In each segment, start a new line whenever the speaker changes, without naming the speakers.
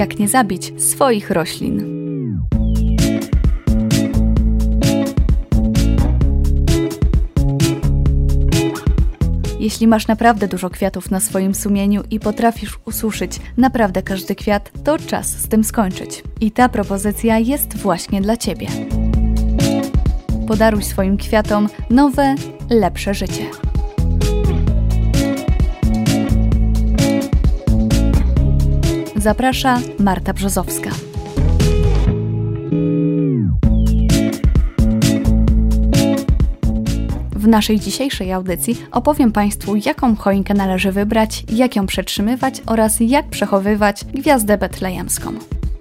jak nie zabić swoich roślin. Jeśli masz naprawdę dużo kwiatów na swoim sumieniu i potrafisz ususzyć naprawdę każdy kwiat, to czas z tym skończyć. I ta propozycja jest właśnie dla Ciebie. Podaruj swoim kwiatom nowe, lepsze życie. Zaprasza Marta Brzozowska. W naszej dzisiejszej audycji opowiem Państwu, jaką choinkę należy wybrać, jak ją przetrzymywać oraz jak przechowywać gwiazdę betlejemską.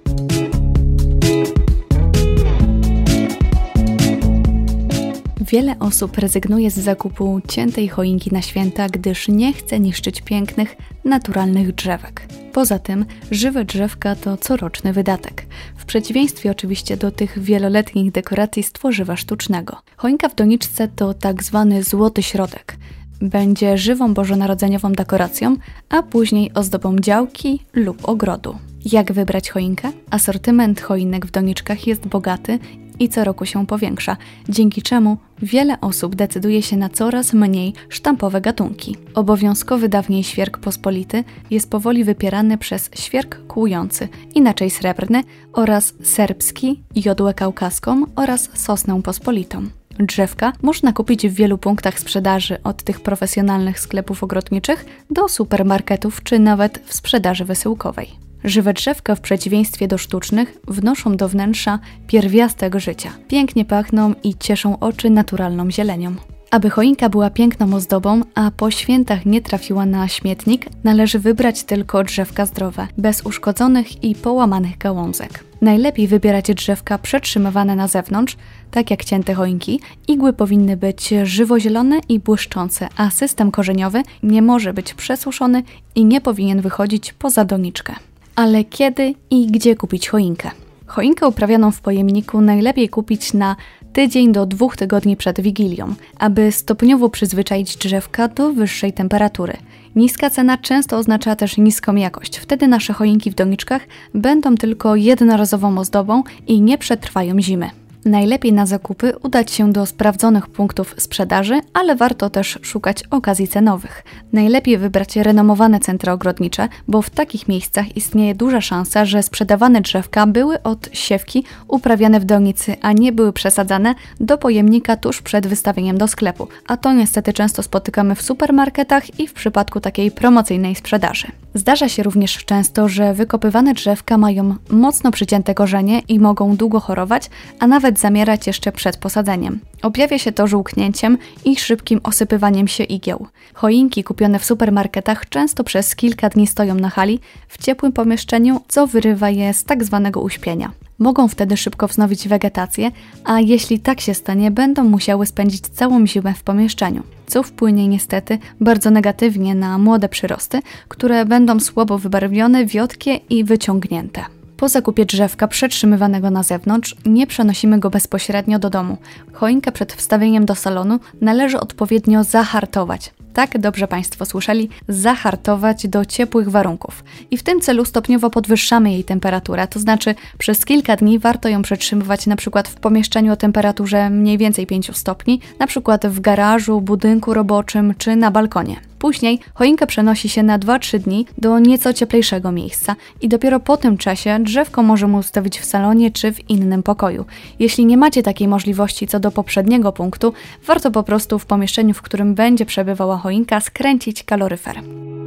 Wiele osób rezygnuje z zakupu ciętej choinki na święta, gdyż nie chce niszczyć pięknych, naturalnych drzewek. Poza tym żywe drzewka to coroczny wydatek. W przeciwieństwie oczywiście do tych wieloletnich dekoracji z tworzywa sztucznego. Choinka w doniczce to tak zwany złoty środek. Będzie żywą bożonarodzeniową dekoracją, a później ozdobą działki lub ogrodu. Jak wybrać choinkę? Asortyment choinek w doniczkach jest bogaty i co roku się powiększa, dzięki czemu wiele osób decyduje się na coraz mniej sztampowe gatunki. Obowiązkowy dawniej świerk pospolity jest powoli wypierany przez świerk kłujący, inaczej srebrny, oraz serbski, jodłę kaukaską oraz sosnę pospolitą. Drzewka można kupić w wielu punktach sprzedaży, od tych profesjonalnych sklepów ogrodniczych do supermarketów czy nawet w sprzedaży wysyłkowej. Żywe drzewka w przeciwieństwie do sztucznych wnoszą do wnętrza pierwiastek życia. Pięknie pachną i cieszą oczy naturalną zielenią. Aby choinka była piękną ozdobą, a po świętach nie trafiła na śmietnik, należy wybrać tylko drzewka zdrowe, bez uszkodzonych i połamanych gałązek. Najlepiej wybierać drzewka przetrzymywane na zewnątrz, tak jak cięte choinki. Igły powinny być żywozielone i błyszczące, a system korzeniowy nie może być przesuszony i nie powinien wychodzić poza doniczkę. Ale kiedy i gdzie kupić choinkę? Choinkę uprawioną w pojemniku najlepiej kupić na tydzień do 2 tygodni przed Wigilią, aby stopniowo przyzwyczaić drzewka do wyższej temperatury. Niska cena często oznacza też niską jakość. Wtedy nasze choinki w doniczkach będą tylko jednorazową ozdobą i nie przetrwają zimy. Najlepiej na zakupy udać się do sprawdzonych punktów sprzedaży, ale warto też szukać okazji cenowych. Najlepiej wybrać renomowane centra ogrodnicze, bo w takich miejscach istnieje duża szansa, że sprzedawane drzewka były od siewki uprawiane w donicy, a nie były przesadzane do pojemnika tuż przed wystawieniem do sklepu. A to niestety często spotykamy w supermarketach i w przypadku takiej promocyjnej sprzedaży. Zdarza się również często, że wykopywane drzewka mają mocno przycięte korzenie i mogą długo chorować, a nawet zamierać jeszcze przed posadzeniem. Objawia się to żółknięciem i szybkim osypywaniem się igieł. Choinki kupione w supermarketach często przez kilka dni stoją na hali w ciepłym pomieszczeniu, co wyrywa je z tak zwanego uśpienia. Mogą wtedy szybko wznowić wegetację, a jeśli tak się stanie, będą musiały spędzić całą zimę w pomieszczeniu, co wpłynie niestety bardzo negatywnie na młode przyrosty, które będą słabo wybarwione, wiotkie i wyciągnięte. Po zakupie drzewka przetrzymywanego na zewnątrz nie przenosimy go bezpośrednio do domu. Choinkę przed wstawieniem do salonu należy odpowiednio zahartować. Tak, dobrze Państwo słyszeli, zahartować do ciepłych warunków. I w tym celu stopniowo podwyższamy jej temperaturę, to znaczy przez kilka dni warto ją przetrzymywać na przykład w pomieszczeniu o temperaturze mniej więcej 5 stopni, na przykład w garażu, budynku roboczym czy na balkonie. Później choinkę przenosi się na 2-3 dni do nieco cieplejszego miejsca i dopiero po tym czasie drzewko możemy ustawić w salonie czy w innym pokoju. Jeśli nie macie takiej możliwości co do poprzedniego punktu, warto po prostu w pomieszczeniu, w którym będzie przebywała choinka, skręcić kaloryfer.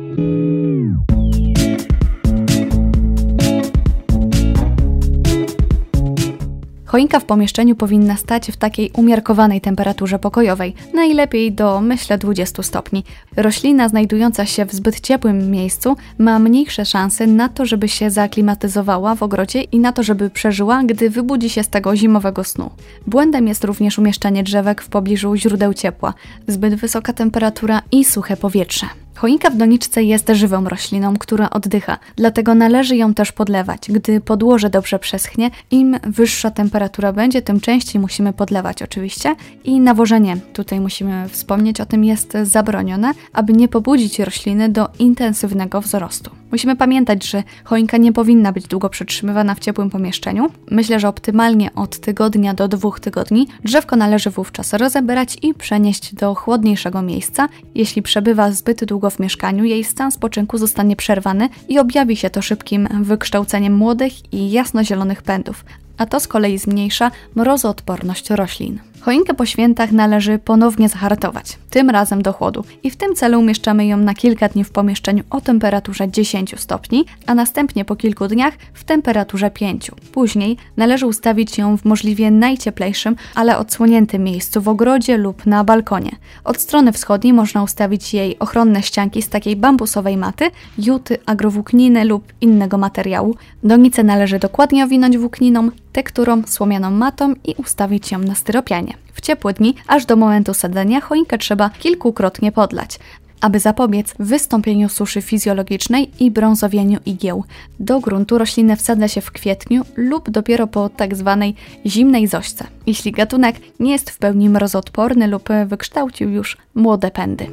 Choinka w pomieszczeniu powinna stać w takiej umiarkowanej temperaturze pokojowej, najlepiej do, myślę, 20 stopni. Roślina znajdująca się w zbyt ciepłym miejscu ma mniejsze szanse na to, żeby się zaaklimatyzowała w ogrodzie i na to, żeby przeżyła, gdy wybudzi się z tego zimowego snu. Błędem jest również umieszczanie drzewek w pobliżu źródeł ciepła, zbyt wysoka temperatura i suche powietrze. Choinka w doniczce jest żywą rośliną, która oddycha, dlatego należy ją też podlewać. Gdy podłoże dobrze przeschnie, im wyższa temperatura będzie, tym częściej musimy podlewać oczywiście i nawożenie, tutaj musimy wspomnieć o tym, jest zabronione, aby nie pobudzić rośliny do intensywnego wzrostu. Musimy pamiętać, że choinka nie powinna być długo przetrzymywana w ciepłym pomieszczeniu. Myślę, że optymalnie od tygodnia do 2 tygodni. Drzewko należy wówczas rozebrać i przenieść do chłodniejszego miejsca. Jeśli przebywa zbyt długo w mieszkaniu, jej stan spoczynku zostanie przerwany i objawi się to szybkim wykształceniem młodych i jasnozielonych pędów, a to z kolei zmniejsza mrozoodporność roślin. Choinkę po świętach należy ponownie zahartować, tym razem do chłodu i w tym celu umieszczamy ją na kilka dni w pomieszczeniu o temperaturze 10 stopni, a następnie po kilku dniach w temperaturze 5. Później należy ustawić ją w możliwie najcieplejszym, ale odsłoniętym miejscu w ogrodzie lub na balkonie. Od strony wschodniej można ustawić jej ochronne ścianki z takiej bambusowej maty, juty, agrowłókniny lub innego materiału. Donicę należy dokładnie owinąć włókniną, tekturą, słomianą matą i ustawić ją na styropianie. W ciepłe dni, aż do momentu sadzenia, choinkę trzeba kilkukrotnie podlać, aby zapobiec wystąpieniu suszy fizjologicznej i brązowieniu igieł. Do gruntu roślinę wsadza się w kwietniu lub dopiero po tak zwanej zimnej zośce, jeśli gatunek nie jest w pełni mrozoodporny lub wykształcił już młode pędy.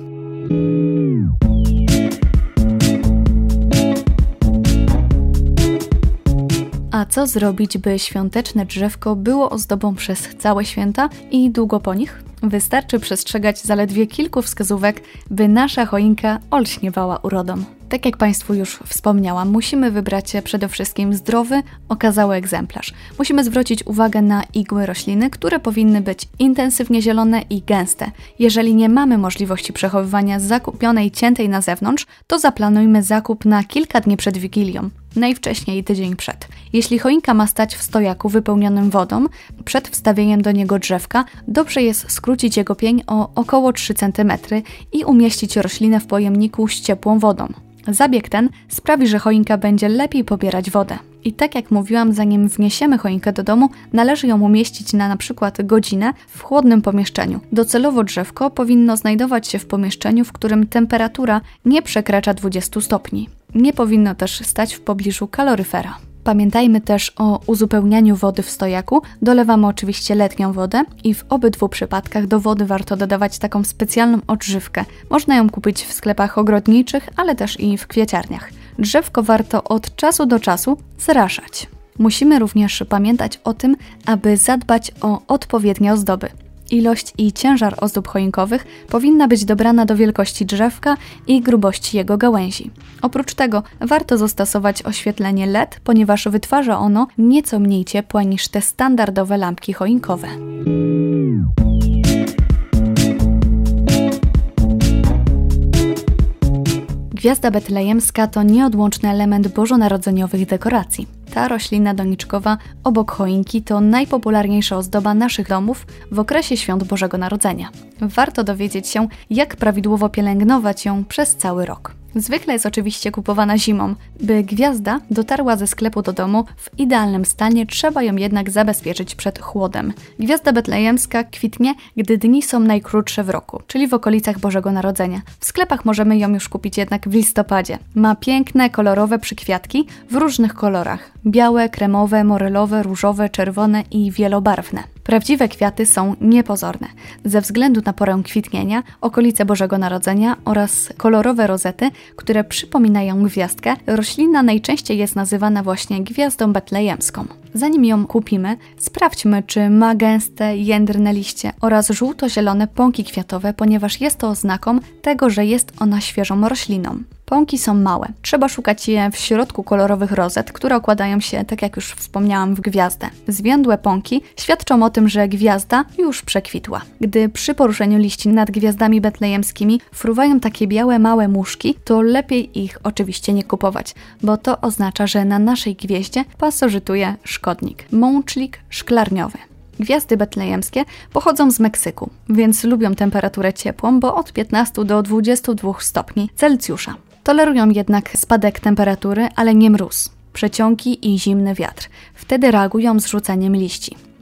A co zrobić, by świąteczne drzewko było ozdobą przez całe święta i długo po nich? Wystarczy przestrzegać zaledwie kilku wskazówek, by nasza choinka olśniewała urodą. Tak jak Państwu już wspomniałam, musimy wybrać przede wszystkim zdrowy, okazały egzemplarz. Musimy zwrócić uwagę na igły rośliny, które powinny być intensywnie zielone i gęste. Jeżeli nie mamy możliwości przechowywania zakupionej ciętej na zewnątrz, to zaplanujmy zakup na kilka dni przed Wigilią. Najwcześniej tydzień przed. Jeśli choinka ma stać w stojaku wypełnionym wodą, przed wstawieniem do niego drzewka dobrze jest skrócić jego pień o około 3 cm i umieścić roślinę w pojemniku z ciepłą wodą. Zabieg ten sprawi, że choinka będzie lepiej pobierać wodę. I tak jak mówiłam, zanim wniesiemy choinkę do domu, należy ją umieścić na przykład godzinę w chłodnym pomieszczeniu. Docelowo drzewko powinno znajdować się w pomieszczeniu, w którym temperatura nie przekracza 20 stopni. Nie powinno też stać w pobliżu kaloryfera. Pamiętajmy też o uzupełnianiu wody w stojaku. Dolewamy oczywiście letnią wodę i w obydwu przypadkach do wody warto dodawać taką specjalną odżywkę. Można ją kupić w sklepach ogrodniczych, ale też i w kwieciarniach. Drzewko warto od czasu do czasu zraszać. Musimy również pamiętać o tym, aby zadbać o odpowiednie ozdoby. Ilość i ciężar ozdób choinkowych powinna być dobrana do wielkości drzewka i grubości jego gałęzi. Oprócz tego warto zastosować oświetlenie LED, ponieważ wytwarza ono nieco mniej ciepła niż te standardowe lampki choinkowe. Gwiazda betlejemska to nieodłączny element bożonarodzeniowych dekoracji. Ta roślina doniczkowa obok choinki to najpopularniejsza ozdoba naszych domów w okresie świąt Bożego Narodzenia. Warto dowiedzieć się, jak prawidłowo pielęgnować ją przez cały rok. Zwykle jest oczywiście kupowana zimą. By gwiazda dotarła ze sklepu do domu w idealnym stanie, trzeba ją jednak zabezpieczyć przed chłodem. Gwiazda betlejemska kwitnie, gdy dni są najkrótsze w roku, czyli w okolicach Bożego Narodzenia. W sklepach możemy ją już kupić jednak w listopadzie. Ma piękne, kolorowe przykwiatki w różnych kolorach. Białe, kremowe, morelowe, różowe, czerwone i wielobarwne. Prawdziwe kwiaty są niepozorne. Ze względu na porę kwitnienia, okolice Bożego Narodzenia oraz kolorowe rozety, które przypominają gwiazdkę, roślina najczęściej jest nazywana właśnie gwiazdą betlejemską. Zanim ją kupimy, sprawdźmy, czy ma gęste, jędrne liście oraz żółto-zielone pąki kwiatowe, ponieważ jest to oznaką tego, że jest ona świeżą rośliną. Pąki są małe. Trzeba szukać je w środku kolorowych rozet, które okładają się, tak jak już wspomniałam, w gwiazdę. Zwiędłe pąki świadczą o tym, że gwiazda już przekwitła. Gdy przy poruszeniu liści nad gwiazdami betlejemskimi fruwają takie białe, małe muszki, to lepiej ich oczywiście nie kupować, bo to oznacza, że na naszej gwieździe pasożytuje szkodnik – mączlik szklarniowy. Gwiazdy betlejemskie pochodzą z Meksyku, więc lubią temperaturę ciepłą, bo od 15 do 22 stopni Celsjusza. Tolerują jednak spadek temperatury, ale nie mróz, przeciągi i zimny wiatr. Wtedy reagują zrzuceniem liści.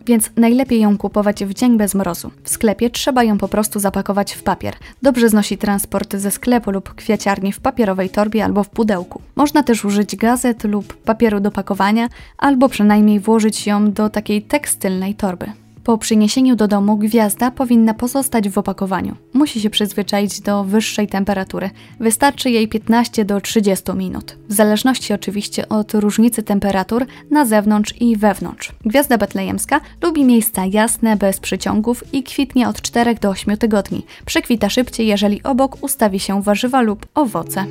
więc najlepiej ją kupować w dzień bez mrozu. W sklepie trzeba ją po prostu zapakować w papier. Dobrze znosi transport ze sklepu lub kwiaciarni w papierowej torbie albo w pudełku. Można też użyć gazet lub papieru do pakowania, albo przynajmniej włożyć ją do takiej tekstylnej torby. Po przyniesieniu do domu gwiazda powinna pozostać w opakowaniu. Musi się przyzwyczaić do wyższej temperatury. Wystarczy jej 15 do 30 minut. W zależności oczywiście od różnicy temperatur na zewnątrz i wewnątrz. Gwiazda betlejemska lubi miejsca jasne, bez przyciągów i kwitnie od 4 do 8 tygodni. Przekwita szybciej, jeżeli obok ustawi się warzywa lub owoce.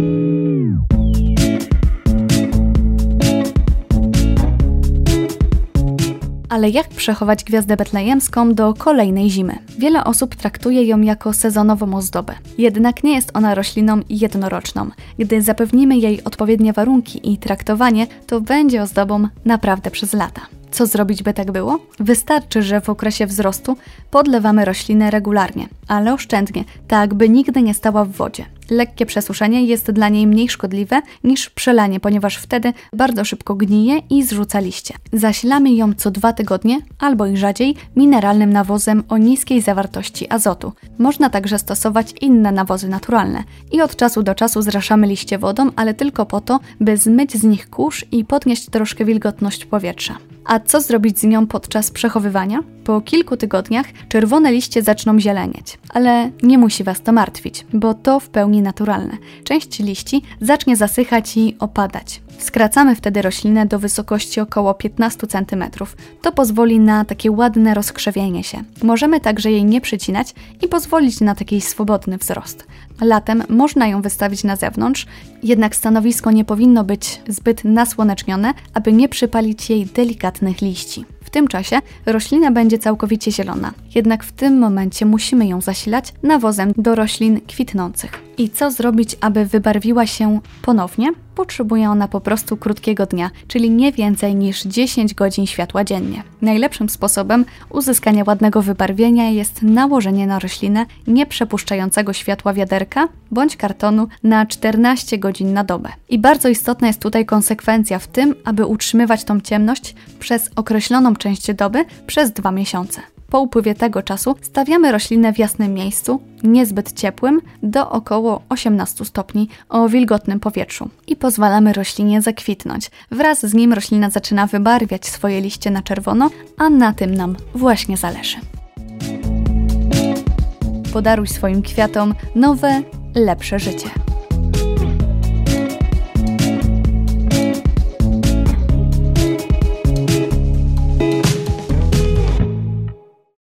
Ale jak przechować gwiazdę betlejemską do kolejnej zimy? Wiele osób traktuje ją jako sezonową ozdobę. Jednak nie jest ona rośliną jednoroczną. Gdy zapewnimy jej odpowiednie warunki i traktowanie, to będzie ozdobą naprawdę przez lata. Co zrobić, by tak było? Wystarczy, że w okresie wzrostu podlewamy roślinę regularnie, ale oszczędnie, tak by nigdy nie stała w wodzie. Lekkie przesuszenie jest dla niej mniej szkodliwe niż przelanie, ponieważ wtedy bardzo szybko gnije i zrzuca liście. Zasilamy ją co 2 tygodnie, albo i rzadziej, mineralnym nawozem o niskiej zawartości azotu. Można także stosować inne nawozy naturalne. I od czasu do czasu zraszamy liście wodą, ale tylko po to, by zmyć z nich kurz i podnieść troszkę wilgotność powietrza. A co zrobić z nią podczas przechowywania? Po kilku tygodniach czerwone liście zaczną zielenieć, ale nie musi Was to martwić, bo to w pełni naturalne. Część liści zacznie zasychać i opadać. Skracamy wtedy roślinę do wysokości około 15 cm. To pozwoli na takie ładne rozkrzewienie się. Możemy także jej nie przycinać i pozwolić na taki swobodny wzrost. Latem można ją wystawić na zewnątrz, jednak stanowisko nie powinno być zbyt nasłonecznione, aby nie przypalić jej delikatnych liści. W tym czasie roślina będzie całkowicie zielona, jednak w tym momencie musimy ją zasilać nawozem do roślin kwitnących. I co zrobić, aby wybarwiła się ponownie? Potrzebuje ona po prostu krótkiego dnia, czyli nie więcej niż 10 godzin światła dziennie. Najlepszym sposobem uzyskania ładnego wybarwienia jest nałożenie na roślinę nieprzepuszczającego światła wiaderka bądź kartonu na 14 godzin na dobę. I bardzo istotna jest tutaj konsekwencja w tym, aby utrzymywać tą ciemność przez określoną część doby przez 2 miesiące. Po upływie tego czasu stawiamy roślinę w jasnym miejscu, niezbyt ciepłym, do około 18 stopni o wilgotnym powietrzu i pozwalamy roślinie zakwitnąć. Wraz z nim roślina zaczyna wybarwiać swoje liście na czerwono, a na tym nam właśnie zależy. Podaruj swoim kwiatom nowe, lepsze życie.